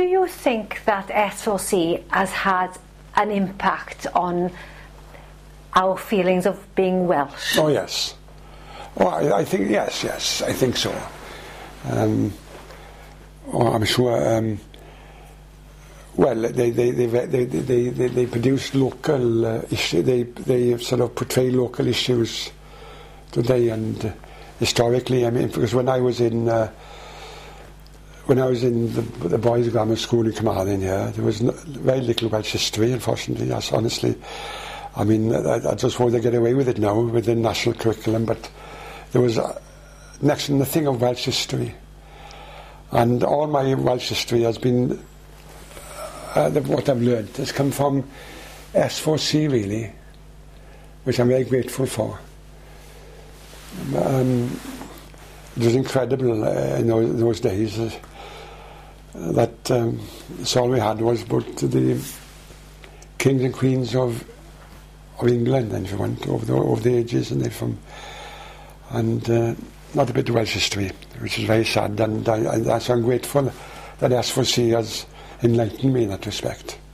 you think that SOC has had an impact on our feelings of being Welsh? Oh yes. Oh, I think yes. I think so. I'm sure. Well, they produce local issues. They sort of portray local issues today, and historically. I mean, because when I was in the boys' grammar school in Carmarthen here, there was very little Welsh history, unfortunately. That's honestly. I mean, I just want to get away with it now with the national curriculum, but there was next to nothing of Welsh history, and all my Welsh history has been. What I've learned has come from S4C really, which I'm very grateful for. It was incredible in those days that all we had was about the kings and queens of England, and if you want, over the ages, and not a bit of Welsh history, which is very sad, and so I'm grateful that S4C has enlightened me in that respect.